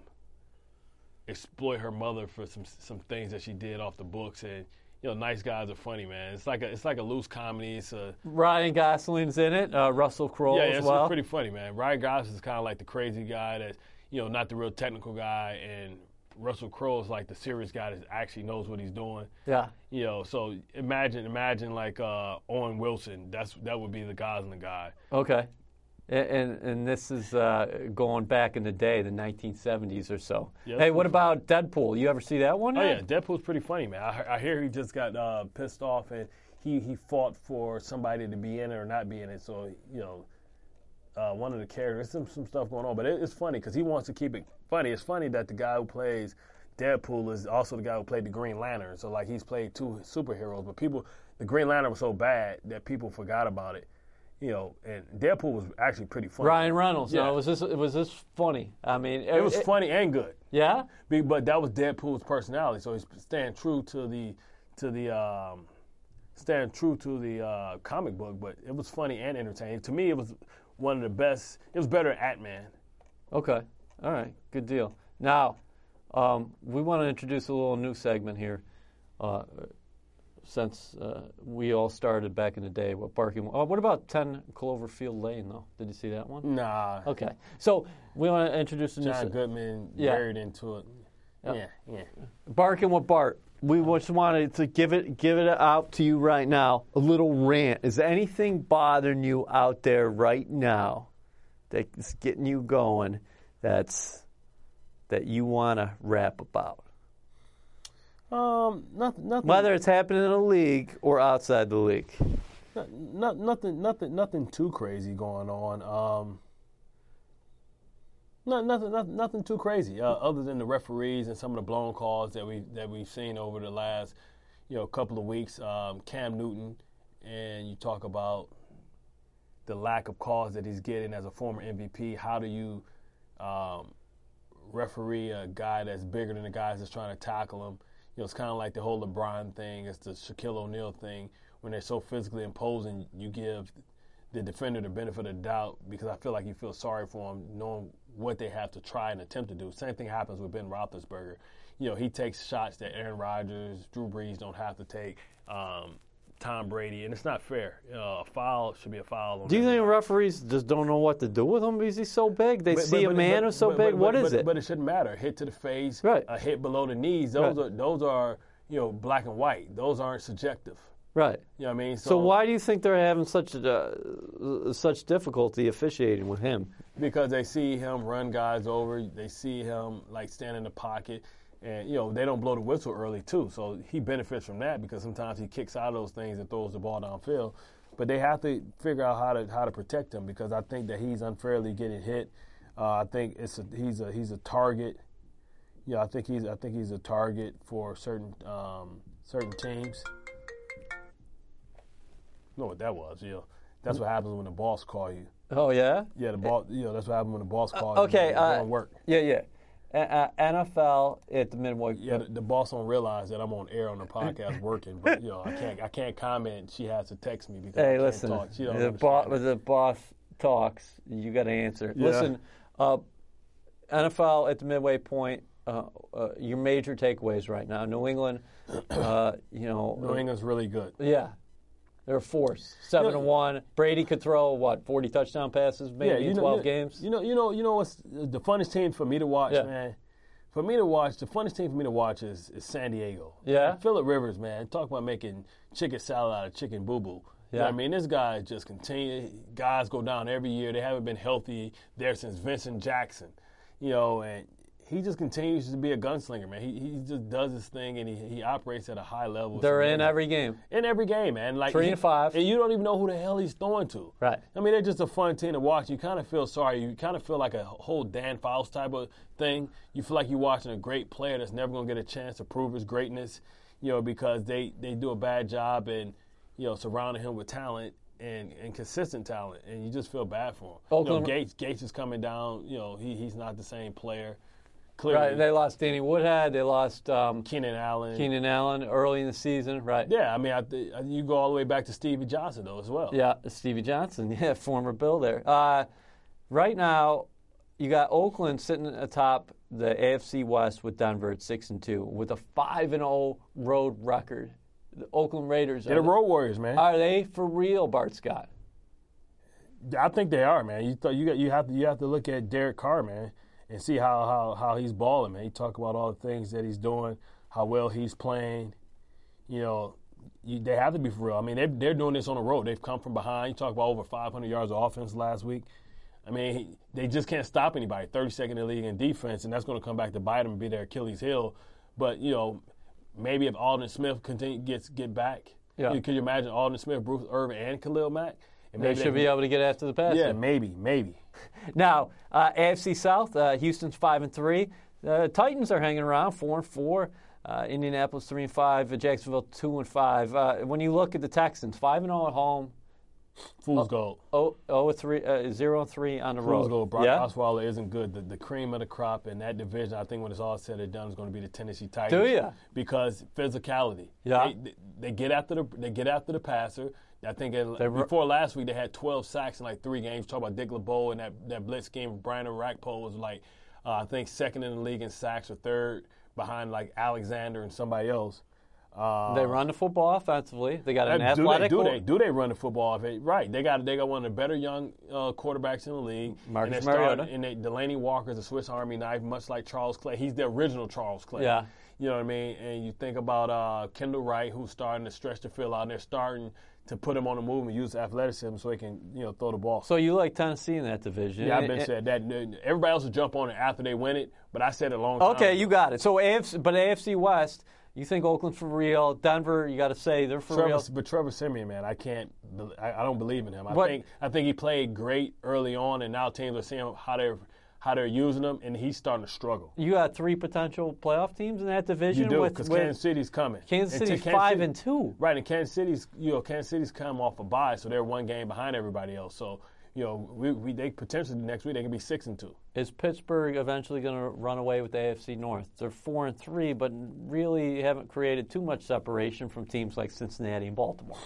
[SPEAKER 3] exploit her mother for some some things that she did off the books. And you know, Nice Guys are funny, man. It's like a it's like a loose comedy. It's a
[SPEAKER 2] Ryan Gosling's in it. Uh, Russell Crowe
[SPEAKER 3] yeah,
[SPEAKER 2] as
[SPEAKER 3] yeah, it's
[SPEAKER 2] well.
[SPEAKER 3] pretty funny, man. Ryan Gosling is kind of like the crazy guy that's you know not the real technical guy, and Russell Crowe is like the serious guy that actually knows what he's doing.
[SPEAKER 2] Yeah.
[SPEAKER 3] You know, so imagine, imagine like uh, Owen Wilson. That's that would be the Gosling guy.
[SPEAKER 2] Okay. And and, and this is uh, going back in the day, the nineteen seventies or so.
[SPEAKER 3] Yeah,
[SPEAKER 2] hey, what about Deadpool? You ever see that one?
[SPEAKER 3] Oh
[SPEAKER 2] yet?
[SPEAKER 3] yeah, Deadpool's pretty funny, man. I, I hear he just got uh, pissed off and he he fought for somebody to be in it or not be in it. So you know. Uh, one of the characters, some some stuff going on, but it, it's funny because he wants to keep it funny. It's funny that the guy who plays Deadpool is also the guy who played the Green Lantern. So like he's played two superheroes, but people, the Green Lantern was so bad that people forgot about it. You know, and Deadpool was actually pretty funny.
[SPEAKER 2] Ryan Reynolds.
[SPEAKER 3] Yeah.
[SPEAKER 2] No, was this was this funny? I mean,
[SPEAKER 3] It was funny and good.
[SPEAKER 2] Yeah.
[SPEAKER 3] Be- But that was Deadpool's personality, so he's staying true to the to the um, staying true to the uh, comic book. But it was funny and entertaining. To me, it was one of the best. It was better than Ant-Man.
[SPEAKER 2] Okay. All right. Good deal. Now, um, we want to introduce a little new segment here. Uh, since uh, we all started back in the day with barking. Oh, what about ten Cloverfield Lane, though? Did you see that one?
[SPEAKER 3] Nah.
[SPEAKER 2] Okay. So we want to introduce a new
[SPEAKER 3] John
[SPEAKER 2] se-
[SPEAKER 3] Goodman
[SPEAKER 2] Yeah.
[SPEAKER 3] buried into it.
[SPEAKER 2] Yeah.
[SPEAKER 3] Yeah, yeah.
[SPEAKER 2] Barking with Bart. We just wanted to give it give it out to you right now. A little rant. Is anything bothering you out there right now that's getting you going? That's that you want to rap about?
[SPEAKER 3] Um, nothing, nothing.
[SPEAKER 2] Whether it's happening in the league or outside the league.
[SPEAKER 3] Not, not, nothing, nothing, nothing too crazy going on. Um, not, nothing, nothing, nothing too crazy. Uh, other than the referees and some of the blown calls that we that we've seen over the last, you know, couple of weeks. Um, Cam Newton, and you talk about the lack of calls that he's getting as a former M V P. How do you um, referee a guy that's bigger than the guys that's trying to tackle him? You know, it's kind of like the whole LeBron thing. It's the Shaquille O'Neal thing. When they're so physically imposing, you give the defender the benefit of the doubt because I feel like you feel sorry for him, knowing what they have to try and attempt to do. Same thing happens with Ben Roethlisberger. You know, he takes shots that Aaron Rodgers, Drew Brees don't have to take. Um, Tom Brady, and it's not fair. Uh, a foul should be a foul. On
[SPEAKER 2] Do you
[SPEAKER 3] everybody.
[SPEAKER 2] think referees just don't know what to do with him because he's so big? They
[SPEAKER 3] But-
[SPEAKER 2] see
[SPEAKER 3] but-
[SPEAKER 2] a man
[SPEAKER 3] but-
[SPEAKER 2] who's so
[SPEAKER 3] but-
[SPEAKER 2] big.
[SPEAKER 3] but-
[SPEAKER 2] What
[SPEAKER 3] but-
[SPEAKER 2] is
[SPEAKER 3] but-
[SPEAKER 2] it?
[SPEAKER 3] But it shouldn't matter. A hit to the face,
[SPEAKER 2] Right.
[SPEAKER 3] a hit below the knees. Those
[SPEAKER 2] Right.
[SPEAKER 3] are those are you know black and white. Those aren't subjective.
[SPEAKER 2] Right.
[SPEAKER 3] You know what I mean?
[SPEAKER 2] So why do you think they're having such uh, such difficulty officiating with him?
[SPEAKER 3] Because they see him run guys over. They see him like stand in the pocket. And, you know, they don't blow the whistle early, too. So he benefits from that because sometimes he kicks out of those things and throws the ball downfield. But they have to figure out how to how to protect him because I think that he's unfairly getting hit. Uh, I think it's a, he's a he's a target. Yeah, I think he's I think he's a target for certain um, certain teams. You know what that was? You know, that's what happens when the boss call you.
[SPEAKER 2] Oh yeah.
[SPEAKER 3] Yeah, the boss. You know, that's what happens when the boss calls
[SPEAKER 2] Okay.
[SPEAKER 3] you. It
[SPEAKER 2] Uh,
[SPEAKER 3] don't work.
[SPEAKER 2] Yeah, yeah. Uh, uh, N F L at the midway.
[SPEAKER 3] Yeah, the, the boss don't realize that I'm on air on the podcast working, but you know I can't I can't comment. She has to text me because I
[SPEAKER 2] Hey,
[SPEAKER 3] can't
[SPEAKER 2] listen.
[SPEAKER 3] talk. She don't
[SPEAKER 2] The, bo-
[SPEAKER 3] understand.
[SPEAKER 2] the boss talks. You got to answer.
[SPEAKER 3] Yeah.
[SPEAKER 2] Listen, uh, N F L at the midway point. Uh, uh, your major takeaways right now. New England. Uh, you know.
[SPEAKER 3] New England's really good.
[SPEAKER 2] Yeah. They're a force. Seven
[SPEAKER 3] You know-
[SPEAKER 2] and one. Brady could throw what forty touchdown passes, maybe
[SPEAKER 3] yeah, you
[SPEAKER 2] in
[SPEAKER 3] know,
[SPEAKER 2] twelve
[SPEAKER 3] you,
[SPEAKER 2] games.
[SPEAKER 3] You know, you know, you know what's the funnest team for me to watch,
[SPEAKER 2] Yeah.
[SPEAKER 3] man? For me to watch, the funnest team for me to watch is, is San Diego.
[SPEAKER 2] Yeah?
[SPEAKER 3] Phillip Rivers, man. Talk about making chicken salad out of chicken boo-boo. You
[SPEAKER 2] Yeah.
[SPEAKER 3] know what I mean? This guy just continue. Guys go down every year. They haven't been healthy there since Vincent Jackson. You know, and he just continues to be a gunslinger, man. He he just does his thing, and he, he operates at a high level.
[SPEAKER 2] They're
[SPEAKER 3] So,
[SPEAKER 2] in
[SPEAKER 3] man,
[SPEAKER 2] every game.
[SPEAKER 3] in every game, man. Like
[SPEAKER 2] Three
[SPEAKER 3] he-
[SPEAKER 2] and five.
[SPEAKER 3] and you don't even know who the hell he's throwing to.
[SPEAKER 2] Right.
[SPEAKER 3] I mean, they're just a fun team to watch. You kind of feel sorry. You kind of feel like a whole Dan Fouts type of thing. You feel like you're watching a great player that's never going to get a chance to prove his greatness, you know, because they, they do a bad job in, you know, surrounding him with talent and, and consistent talent, and you just feel bad for him.
[SPEAKER 2] Oakland-
[SPEAKER 3] You know, Gates Gates is coming down. You know, he he's not the same player. Clearly,
[SPEAKER 2] Right. They lost Danny Woodhead. They lost um,
[SPEAKER 3] Keenan Allen.
[SPEAKER 2] Keenan Allen early in the season. Right.
[SPEAKER 3] Yeah, I mean, I th- you go all the way back to Stevie Johnson though as well.
[SPEAKER 2] Yeah, Stevie Johnson, yeah, former Bill there. Uh, right now, you got Oakland sitting atop the A F C West with Denver at six and two, with a five and zero road record. The Oakland Raiders
[SPEAKER 3] They're
[SPEAKER 2] are,
[SPEAKER 3] the road warriors, man.
[SPEAKER 2] are they for real, Bart Scott?
[SPEAKER 3] I think they are, man. You thought you got you have to you have to look at Derek Carr, man, and see how how how he's balling, man. You talk about all the things that he's doing, how well he's playing. You know, you, they have to be for real. I mean, they're they're doing this on the road. They've come from behind. You talk about over five hundred yards of offense last week. I mean, he, they just can't stop anybody. thirty-second in the league in defense, and that's going to come back to bite them and be their Achilles heel. But you know, maybe if Alden Smith continue gets get back,
[SPEAKER 2] Yeah.
[SPEAKER 3] you, could you imagine Alden Smith, Bruce Irvin, and Khalil Mack? And
[SPEAKER 2] They
[SPEAKER 3] maybe
[SPEAKER 2] should be able to get after the pass.
[SPEAKER 3] Yeah, maybe, maybe.
[SPEAKER 2] Now, uh, A F C South, uh, Houston's five and three. Uh, Titans are hanging around four and four. Uh, Indianapolis three and five. Uh, Jacksonville two and five. Uh, when you look at the Texans, five and zero at home.
[SPEAKER 3] Fool's gold.
[SPEAKER 2] Oh, oh three, uh, zero and three on the
[SPEAKER 3] Fool's
[SPEAKER 2] road.
[SPEAKER 3] gold. Brock
[SPEAKER 2] yeah?
[SPEAKER 3] Osweiler isn't good. The, the cream of the crop in that division, I think when it's all said and done, is going to be the Tennessee Titans.
[SPEAKER 2] Do ya?
[SPEAKER 3] Because physicality.
[SPEAKER 2] Yeah.
[SPEAKER 3] They, they, they get after the they get after the passer. I think it,
[SPEAKER 2] They were-
[SPEAKER 3] before last week they had twelve sacks in like three games. Talk about Dick LeBeau and that, that blitz game. Brian Orakpo was like uh, I think second in the league in sacks or third behind like Alexander and somebody else. Uh,
[SPEAKER 2] They run the football offensively. They got an
[SPEAKER 3] Uh, do they,
[SPEAKER 2] athletic.
[SPEAKER 3] do
[SPEAKER 2] qu-
[SPEAKER 3] they do they run the football off it? Right. They got they got one of the better young uh, quarterbacks in the league.
[SPEAKER 2] Marcus
[SPEAKER 3] and they're starting-
[SPEAKER 2] Mariota.
[SPEAKER 3] And they, Delaney Walker's a Swiss Army knife, much like Charles Clay. He's the original Charles Clay.
[SPEAKER 2] Yeah.
[SPEAKER 3] You know what I mean? And you think about uh, Kendall Wright, who's starting to stretch the field out, and they're starting to put him on the move and use athleticism so he can you know throw the ball.
[SPEAKER 2] So you like Tennessee in that division?
[SPEAKER 3] yeah, I've been
[SPEAKER 2] And-
[SPEAKER 3] said that. Everybody else will jump on it after they win it, but I said it a long time
[SPEAKER 2] Okay,
[SPEAKER 3] ago.
[SPEAKER 2] you got it. So A F C, but A F C West, you think Oakland for real? Denver, you got to say they're for
[SPEAKER 3] Trevor,
[SPEAKER 2] real.
[SPEAKER 3] but Trevor Simeon, man, I can't. I, I don't believe in him. I
[SPEAKER 2] What-
[SPEAKER 3] think I think he played great early on, and now teams are seeing how they're how they're using him, and he's starting to struggle.
[SPEAKER 2] You got three potential playoff teams in that division.
[SPEAKER 3] You do
[SPEAKER 2] with,
[SPEAKER 3] because
[SPEAKER 2] with
[SPEAKER 3] Kansas City's coming.
[SPEAKER 2] Kansas
[SPEAKER 3] And
[SPEAKER 2] City's
[SPEAKER 3] to Kansas
[SPEAKER 2] five
[SPEAKER 3] City-
[SPEAKER 2] and two.
[SPEAKER 3] Right, and Kansas City's you know Kansas City's come off a bye, so they're one game behind everybody else. So you know we, we they potentially next week they can be six and two.
[SPEAKER 2] Is Pittsburgh eventually going to run away with the A F C North? They're four and three, but really haven't created too much separation from teams like Cincinnati and Baltimore.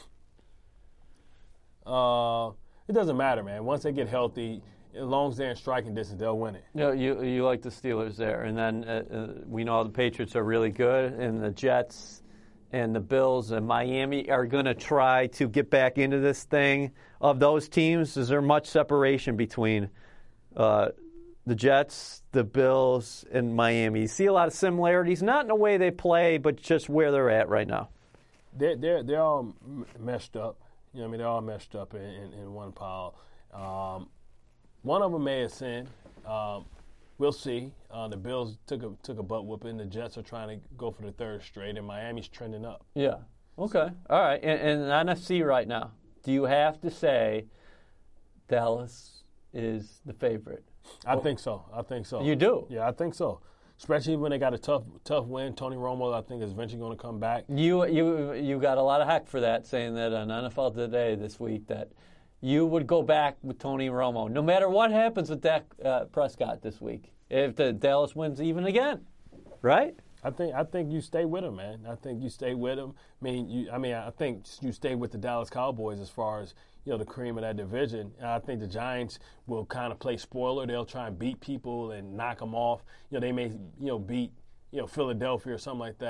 [SPEAKER 3] Uh, it doesn't matter, man. Once they get healthy, as long as they're in striking distance, they'll win it.
[SPEAKER 2] You know, you, you like the Steelers there, and then uh, uh, we know the Patriots are really good, and the Jets and the Bills and Miami are going to try to get back into this thing. Of those teams, is there much separation between uh, the Jets, the Bills, and Miami? You see a lot of similarities, not in the way they play, but just where they're at right now.
[SPEAKER 3] They're they're they're all m- meshed up. You know what I mean? They're all meshed up in, in, in one pile. Um, one of them may ascend. Um, we'll see. Uh, the Bills took a took a butt whooping. The Jets are trying to go for the third straight, and Miami's trending up.
[SPEAKER 2] Yeah. Okay. All right. And, and N F C right now, do you have to say Dallas is the favorite?
[SPEAKER 3] I think so. I think so.
[SPEAKER 2] You do?
[SPEAKER 3] Yeah, I think so. Especially when they got a tough tough win. Tony Romo, I think, is eventually going to come back.
[SPEAKER 2] You you you got a lot of heck for that, saying that on N F L Today this week that you would go back with Tony Romo, no matter what happens with Dak uh, Prescott this week, if the Dallas wins even again, right?
[SPEAKER 3] I think I think you stay with him, man. I think you stay with him. I mean, you, I mean, I think you stay with the Dallas Cowboys as far as you know the cream of that division. And I think the Giants will kind of play spoiler. They'll try and beat people and knock them off. You know, they may you know beat you know Philadelphia or something like that.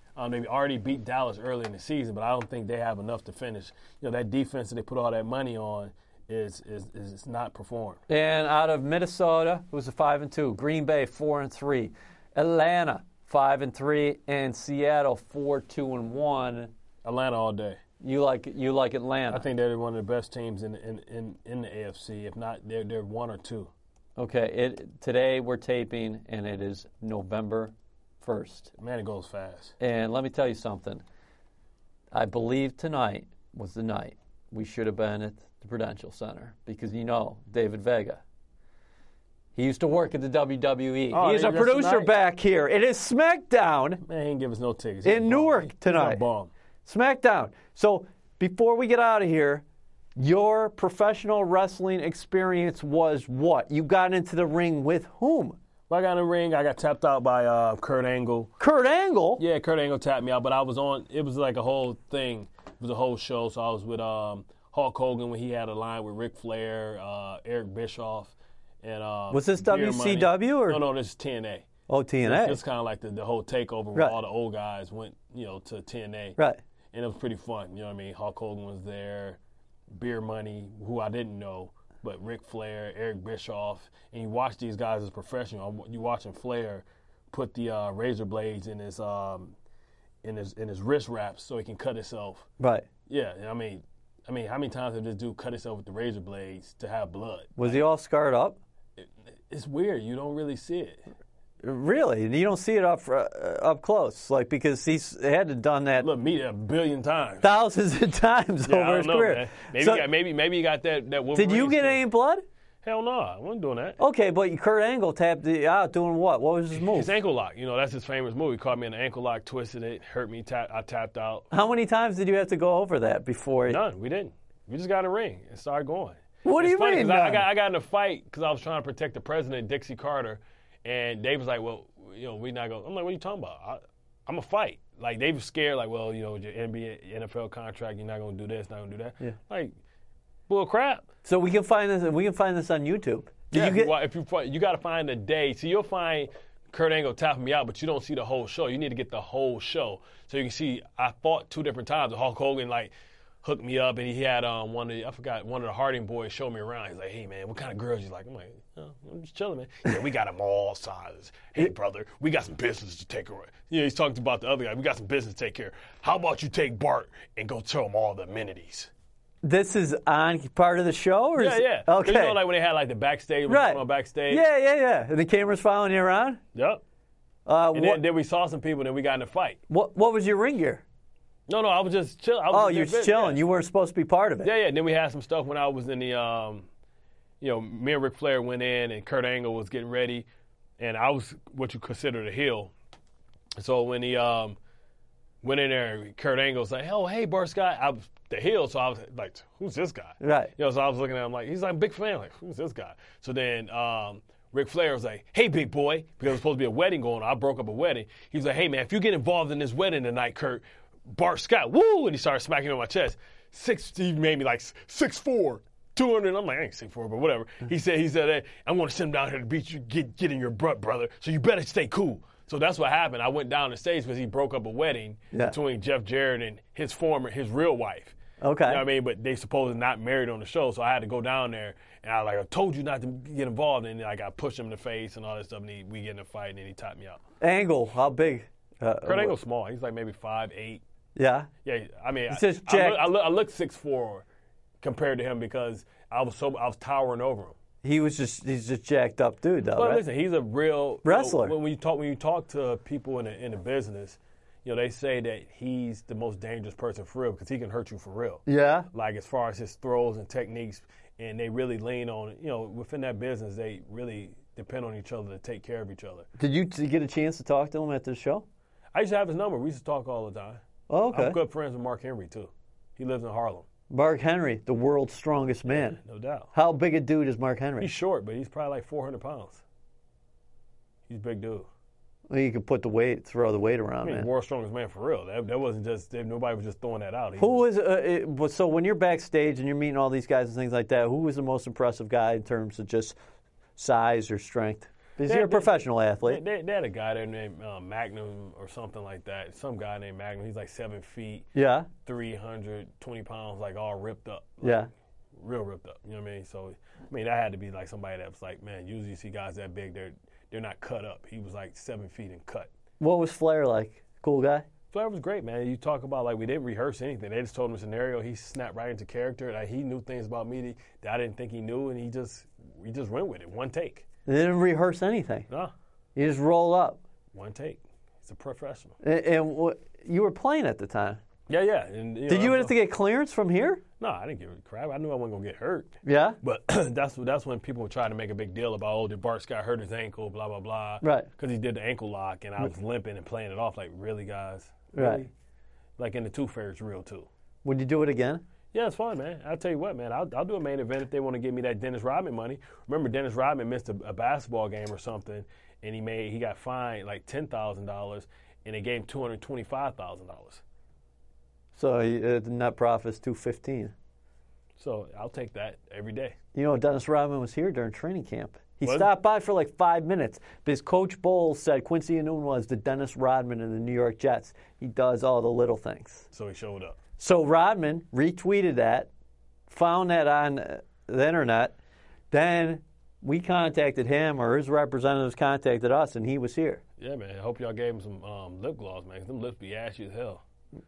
[SPEAKER 3] Um, they already beat Dallas early in the season, but I don't think they have enough to finish. You know, that defense that they put all that money on is is is not performed.
[SPEAKER 2] And out of Minnesota, it was a five and two. Green Bay four and three. Atlanta five and three, and Seattle four two and one.
[SPEAKER 3] Atlanta all day.
[SPEAKER 2] You like you like Atlanta?
[SPEAKER 3] I think they're one of the best teams in in, in, in the A F C. If not, they're they're one or two.
[SPEAKER 2] Okay. It today we're taping, and it is November first.
[SPEAKER 3] Man, it goes fast.
[SPEAKER 2] And let me tell you something. I believe tonight was the night we should have been at the Prudential Center because you know David Vega. He used to work at the W W E.
[SPEAKER 3] Oh,
[SPEAKER 2] He's a producer
[SPEAKER 3] tonight?
[SPEAKER 2] back here. It is SmackDown
[SPEAKER 3] Man, he didn't give us no tickets. He's a
[SPEAKER 2] in
[SPEAKER 3] bum.
[SPEAKER 2] Newark
[SPEAKER 3] He's a
[SPEAKER 2] tonight.
[SPEAKER 3] bum.
[SPEAKER 2] SmackDown. So before we get out of here, your professional wrestling experience was what? You got into the ring with whom?
[SPEAKER 3] Well, I got in the ring. I got tapped out by uh, Kurt Angle.
[SPEAKER 2] Kurt Angle?
[SPEAKER 3] Yeah, Kurt Angle tapped me out, but I was on. It was like a whole thing. It was a whole show. So I was with um, Hulk Hogan when he had a line with Ric Flair, uh, Eric Bischoff, and uh,
[SPEAKER 2] Was this
[SPEAKER 3] Beer
[SPEAKER 2] W C W
[SPEAKER 3] Money.
[SPEAKER 2] or?
[SPEAKER 3] No, no, this is T N A.
[SPEAKER 2] Oh, T N A.
[SPEAKER 3] It's kind of like the, the whole takeover where
[SPEAKER 2] Right.
[SPEAKER 3] all the old guys went, you know, to T N A.
[SPEAKER 2] Right.
[SPEAKER 3] And it was pretty fun. You know what I mean? Hulk Hogan was there, Beer Money, who I didn't know, but Ric Flair, Eric Bischoff, and you watch these guys as professional. You watching Flair put the uh, razor blades in his um, in his in his wrist wraps so he can cut himself.
[SPEAKER 2] Right.
[SPEAKER 3] Yeah, I mean, I mean, how many times did this dude cut himself with the razor blades to have blood?
[SPEAKER 2] Was he all scarred up?
[SPEAKER 3] It, it's weird. You don't really see it.
[SPEAKER 2] Really? You don't see it up uh, up close, like because he's had to done that
[SPEAKER 3] Look, me a billion times.
[SPEAKER 2] thousands of times
[SPEAKER 3] Yeah, I
[SPEAKER 2] over
[SPEAKER 3] don't
[SPEAKER 2] his
[SPEAKER 3] know,
[SPEAKER 2] career.
[SPEAKER 3] man. Maybe,
[SPEAKER 2] So,
[SPEAKER 3] he got, maybe maybe he got that that.
[SPEAKER 2] did
[SPEAKER 3] Wolverine
[SPEAKER 2] you get
[SPEAKER 3] skin.
[SPEAKER 2] any blood?
[SPEAKER 3] Hell no, I wasn't doing that.
[SPEAKER 2] Okay, but Kurt Angle tapped you out doing what? What was his move?
[SPEAKER 3] His ankle lock, you know, that's his famous move. He caught me in an ankle lock, twisted it, hurt me. Tap, I tapped out.
[SPEAKER 2] How many times did you have to go over that before?
[SPEAKER 3] None, we didn't. We just got in a ring and started going.
[SPEAKER 2] What do
[SPEAKER 3] It's
[SPEAKER 2] you
[SPEAKER 3] funny,
[SPEAKER 2] mean,
[SPEAKER 3] 'cause I, I
[SPEAKER 2] none?
[SPEAKER 3] got I got in a fight because I was trying to protect the president, Dixie Carter, and Dave was like, "Well, you know, we not going." I'm like, "What are you talking about? I, I'm a fight." Like they were scared, like, "Well, you know, your N B A, N F L contract, you're not going to do this, not going to do that."
[SPEAKER 2] Yeah.
[SPEAKER 3] Like, bull crap.
[SPEAKER 2] So we can find this. We can find this on YouTube. Did
[SPEAKER 3] Yeah,
[SPEAKER 2] you get?
[SPEAKER 3] if you, wa- if you fi- you got to find a day. So you'll find Kurt Angle tapping me out, but you don't see the whole show. You need to get the whole show so you can see. I fought two different times. Hulk Hogan like hooked me up, and he had um one of the, I forgot one of the Harding boys show me around. He's like, "Hey man, what kind of girls you like?" I'm like, oh, "I'm just chilling, man." Yeah, we got them all sizes. Hey brother, we got some business to take care of. Yeah, he's talking about the other guy. We got some business to take care of. How about you take Bart and go tell him all the amenities?
[SPEAKER 2] This is on part of the show, or
[SPEAKER 3] Yeah,
[SPEAKER 2] is,
[SPEAKER 3] yeah.
[SPEAKER 2] Okay.
[SPEAKER 3] You know, like when they had like the backstage, what's
[SPEAKER 2] right.
[SPEAKER 3] going on backstage.
[SPEAKER 2] Yeah, yeah, yeah. And the camera's following you around.
[SPEAKER 3] Yep.
[SPEAKER 2] Uh,
[SPEAKER 3] And
[SPEAKER 2] what,
[SPEAKER 3] then, then we saw some people, and then we got in a fight.
[SPEAKER 2] what? What was your ring gear?
[SPEAKER 3] No, no, I was just chilling.
[SPEAKER 2] Oh, you're just chilling.
[SPEAKER 3] Yeah.
[SPEAKER 2] You weren't supposed to be part of it.
[SPEAKER 3] yeah, yeah. And then we had some stuff when I was in the, um, you know, me and Ric Flair went in, and Kurt Angle was getting ready, and I was what you consider the heel. So when he um, went in there, Kurt Angle was like, "Oh, hey, Bart Scott," I was the heel, so I was like, "Who's this guy?"
[SPEAKER 2] Right.
[SPEAKER 3] You know, so I was looking at him like, he's like a big fan. Like, who's this guy? So then um, Ric Flair was like, "Hey, big boy," because it was supposed to be a wedding going on. I broke up a wedding. He was like, "Hey, man, if you get involved in this wedding tonight, Kurt, Bart Scott, woo!" And he started smacking on my chest. Six, he made me like six four, two hundred. I'm like, I ain't six four, but whatever. He said, he said, hey, I'm going to send him down here to beat you, get get in your butt, brother. So you better stay cool. So that's what happened. I went down the stage because he broke up a wedding
[SPEAKER 2] Yeah.
[SPEAKER 3] between Jeff Jarrett and his former, his real wife.
[SPEAKER 2] Okay.
[SPEAKER 3] You know what I mean? But they supposed to not married on the show, so I had to go down there, and I like, I told you not to get involved, and like I pushed him in the face and all that stuff, and he, we get in a fight, and then he tapped me out.
[SPEAKER 2] Angle, how big? Uh,
[SPEAKER 3] Kurt Angle's small. He's like maybe five eight.
[SPEAKER 2] Yeah.
[SPEAKER 3] Yeah, I mean,
[SPEAKER 2] He's just
[SPEAKER 3] I, I,
[SPEAKER 2] jacked.
[SPEAKER 3] look, I, look, I look six four compared to him because I was so I was towering over him.
[SPEAKER 2] He was just he's just jacked up dude though,
[SPEAKER 3] But
[SPEAKER 2] right?
[SPEAKER 3] listen, he's a real
[SPEAKER 2] Wrestler.
[SPEAKER 3] You know, when you talk when you talk to people in the in the business, you know they say that he's the most dangerous person for real because he can hurt you for real.
[SPEAKER 2] Yeah.
[SPEAKER 3] Like as far as his throws and techniques, and they really lean on you know within that business they really depend on each other to take care of each other.
[SPEAKER 2] Did you t- get a chance to talk to him at the show?
[SPEAKER 3] I used to have his number. We used to talk all the time.
[SPEAKER 2] Oh, okay.
[SPEAKER 3] I'm good friends with Mark Henry too. He lives in Harlem.
[SPEAKER 2] Mark Henry, the world's strongest man.
[SPEAKER 3] No doubt.
[SPEAKER 2] How big a dude is Mark Henry?
[SPEAKER 3] He's short, but he's probably like four hundred pounds. He's a big dude.
[SPEAKER 2] Well, you can put the weight, throw the weight around,
[SPEAKER 3] I mean,
[SPEAKER 2] man.
[SPEAKER 3] world's strongest man for real. That, that wasn't just that nobody was just throwing that out. He
[SPEAKER 2] Who
[SPEAKER 3] was-
[SPEAKER 2] was uh, it, but so when you're backstage and you're meeting all these guys and things like that? Who was the most impressive guy in terms of just size or strength? Because
[SPEAKER 3] They-
[SPEAKER 2] you're a
[SPEAKER 3] they-
[SPEAKER 2] professional
[SPEAKER 3] They,
[SPEAKER 2] athlete.
[SPEAKER 3] they, they had a guy there named uh, Magnum or something like that. Some guy named Magnum. He's like seven feet,
[SPEAKER 2] Yeah,
[SPEAKER 3] three hundred twenty pounds, like all ripped up. Like,
[SPEAKER 2] yeah.
[SPEAKER 3] real ripped up. You know what I mean? So, I mean, that had to be like somebody that was like, man, usually you see guys that big, they're they're not cut up. He was like seven feet and cut.
[SPEAKER 2] What was Flair like? Cool guy?
[SPEAKER 3] Flair was great, man. You talk about like we didn't rehearse anything. They just told him a scenario. He snapped right into character. Like, he knew things about me that I didn't think he knew, and he just we just went with it. One take.
[SPEAKER 2] They didn't rehearse anything.
[SPEAKER 3] No,
[SPEAKER 2] You just roll up.
[SPEAKER 3] one take. He's a professional.
[SPEAKER 2] And, and what, you were playing at the time.
[SPEAKER 3] Yeah, yeah. And, you
[SPEAKER 2] Did
[SPEAKER 3] know,
[SPEAKER 2] you
[SPEAKER 3] I'm-
[SPEAKER 2] have to get clearance from here?
[SPEAKER 3] No, I didn't give a crap. I knew I wasn't gonna get hurt.
[SPEAKER 2] Yeah.
[SPEAKER 3] But that's that's when people try to make a big deal about, oh, did Bart Scott hurt his ankle, blah, blah, blah.
[SPEAKER 2] Right.
[SPEAKER 3] Because he did the ankle lock, and I was limping and playing it off like, really, guys? Really?
[SPEAKER 2] Right.
[SPEAKER 3] Like in the Tooth Fairy, it's real, too.
[SPEAKER 2] Would you do it again?
[SPEAKER 3] Yeah, it's fun, man. I'll tell you what, man. I'll, I'll do a main event if they want to give me that Dennis Rodman money. Remember, Dennis Rodman missed a, a basketball game or something, and he made he got fined like ten thousand dollars, and they gave him two hundred twenty-five thousand dollars.
[SPEAKER 2] So uh, the net profit's two fifteen.
[SPEAKER 3] So I'll take that every day.
[SPEAKER 2] You know, Dennis Rodman was here during training camp. He
[SPEAKER 3] Was he?
[SPEAKER 2] stopped by for like five minutes because Coach Bowles said Quincy Enunwa was the Dennis Rodman in the New York Jets. He does all the little things.
[SPEAKER 3] So he showed up.
[SPEAKER 2] So Rodman retweeted that, found that on uh, the internet. Then we contacted him, or his representatives contacted us, and he was here.
[SPEAKER 3] Yeah, man. I hope y'all gave him some um, lip gloss, man. 'Cause them lips be ashy as hell.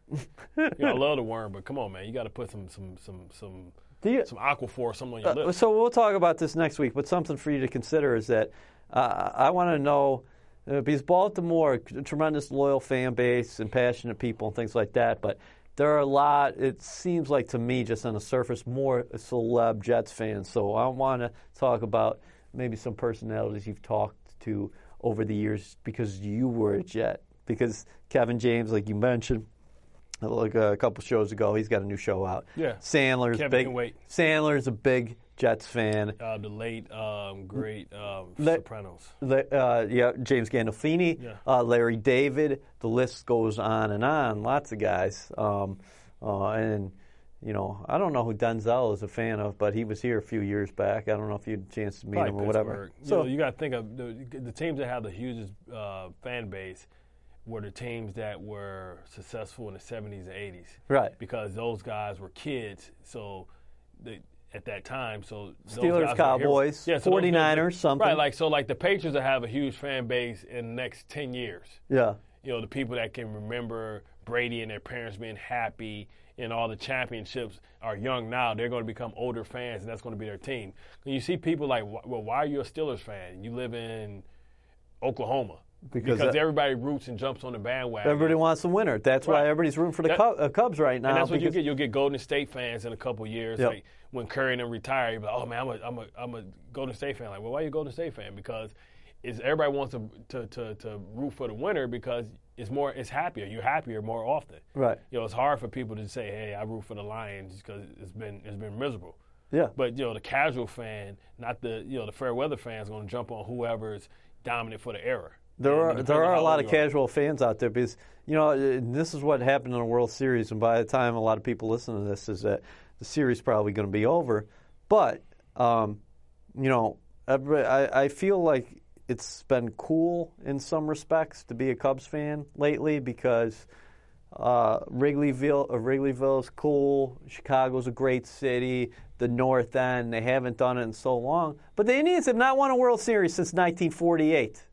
[SPEAKER 3] You know, I love the worm, but come on, man. You got to put some some some some
[SPEAKER 2] Do you,
[SPEAKER 3] some Aquaphor or something on your
[SPEAKER 2] Uh,
[SPEAKER 3] lips.
[SPEAKER 2] so we'll talk about this next week, but something for you to consider is that uh, I want to know, uh, because Baltimore, a tremendous loyal fan base and passionate people and things like that, but there are a lot, it seems like to me, just on the surface, more celeb Jets fans. So I want to talk about maybe some personalities you've talked to over the years because you were a Jet. Because Kevin James, like you mentioned, like a couple shows ago, he's got a new show out.
[SPEAKER 3] Yeah.
[SPEAKER 2] Sandler's
[SPEAKER 3] Kevin
[SPEAKER 2] big.
[SPEAKER 3] can wait.
[SPEAKER 2] Sandler's a big Jets fan.
[SPEAKER 3] Uh, the late, um, great um,
[SPEAKER 2] Le-
[SPEAKER 3] Sopranos.
[SPEAKER 2] Le- uh, yeah, James Gandolfini,
[SPEAKER 3] Yeah.
[SPEAKER 2] uh, Larry David. The list goes on and on. Lots of guys. Um, uh, and you know, I don't know who Denzel is a fan of, but he was here a few years back. I don't know if you had a chance to meet
[SPEAKER 3] Probably
[SPEAKER 2] him or whatever.
[SPEAKER 3] Pittsburgh. You
[SPEAKER 2] So
[SPEAKER 3] know, you got to think of the, the teams that have the hugest uh, fan base were the teams that were successful in the seventies and eighties.
[SPEAKER 2] right,
[SPEAKER 3] Because those guys were kids, so they, at that time, so those
[SPEAKER 2] Steelers,
[SPEAKER 3] guys were
[SPEAKER 2] Cowboys,
[SPEAKER 3] heroes. Yeah, so those guys-
[SPEAKER 2] forty-niners, something.
[SPEAKER 3] Right, like so, like the Patriots will have a huge fan base in the next ten years.
[SPEAKER 2] yeah,
[SPEAKER 3] You know, the people that can remember Brady and their parents being happy and all the championships are young now. They're going to become older fans, and that's going to be their team. When you see people like, well, why are you a Steelers fan? You live in Oklahoma.
[SPEAKER 2] Because
[SPEAKER 3] Because
[SPEAKER 2] that-
[SPEAKER 3] everybody roots and jumps on the bandwagon.
[SPEAKER 2] everybody wants to win it. That's why
[SPEAKER 3] Right.
[SPEAKER 2] everybody's rooting for the
[SPEAKER 3] That-
[SPEAKER 2] Cub, uh, Cubs right now.
[SPEAKER 3] And that's what you
[SPEAKER 2] because-
[SPEAKER 3] get. You'll get Golden State fans in a couple years.
[SPEAKER 2] Yep.
[SPEAKER 3] Like when Curry and them retire, you'll be like, oh man, I'm a, I'm a, I'm a Golden State fan. Like, well, why are you a Golden State fan? Because it's everybody wants to, to, to, to root for the winner because it's more, it's happier. You're happier more often.
[SPEAKER 2] Right.
[SPEAKER 3] You know, it's hard for people to say, hey, I root for the Lions because it's been, it's been miserable.
[SPEAKER 2] Yeah.
[SPEAKER 3] But you know, the casual fan, not the, you know, the fair weather fan is going to jump on whoever's dominant for the era.
[SPEAKER 2] There
[SPEAKER 3] And
[SPEAKER 2] are
[SPEAKER 3] depending
[SPEAKER 2] there are
[SPEAKER 3] on
[SPEAKER 2] a
[SPEAKER 3] how
[SPEAKER 2] lot
[SPEAKER 3] old
[SPEAKER 2] of
[SPEAKER 3] you are.
[SPEAKER 2] casual fans out there because you know uh, this is what happened in the World Series, and by the time a lot of people listen to this, is that the series is probably going to be over. But um, you know, everybody, I, I feel like it's been cool in some respects to be a Cubs fan lately because uh, Wrigleyville, uh, Wrigleyville's cool. Chicago's a great city. The North End, they haven't done it in so long. But the Indians have not won a World Series since nineteen forty-eight.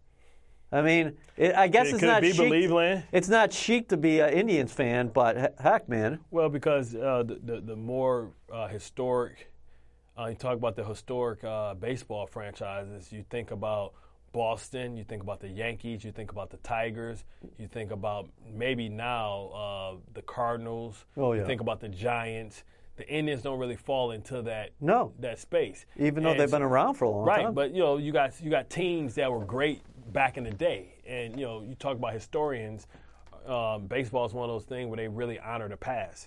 [SPEAKER 2] I mean, it, I guess
[SPEAKER 3] Could-
[SPEAKER 2] it's
[SPEAKER 3] could it
[SPEAKER 2] not
[SPEAKER 3] be
[SPEAKER 2] chic.
[SPEAKER 3] Believe Land?
[SPEAKER 2] It's not chic to be an Indians fan, but he- heck, man.
[SPEAKER 3] Well, because uh, the, the the more uh, historic, uh, you talk about the historic uh, baseball franchises. You think about Boston, you think about the Yankees, you think about the Tigers, you think about maybe now uh, the Cardinals.
[SPEAKER 2] Oh, yeah.
[SPEAKER 3] You think about the Giants. The Indians don't really fall into that
[SPEAKER 2] No.
[SPEAKER 3] that space,
[SPEAKER 2] Even though
[SPEAKER 3] And
[SPEAKER 2] they've
[SPEAKER 3] so-
[SPEAKER 2] been around for a long
[SPEAKER 3] right,
[SPEAKER 2] time.
[SPEAKER 3] but you know, you got you got teams that were great back in the day, and you know, you talk about historians. Um, baseball is one of those things where they really honor the past.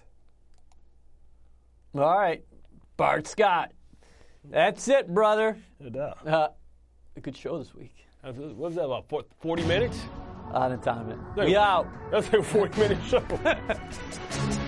[SPEAKER 2] All right, Bart Scott. That's it, brother.
[SPEAKER 3] No doubt.
[SPEAKER 2] Uh, a good show this week.
[SPEAKER 3] What was that, about four- forty minutes?
[SPEAKER 2] On the time.
[SPEAKER 3] Look,
[SPEAKER 2] We out.
[SPEAKER 3] That's like a forty minute show.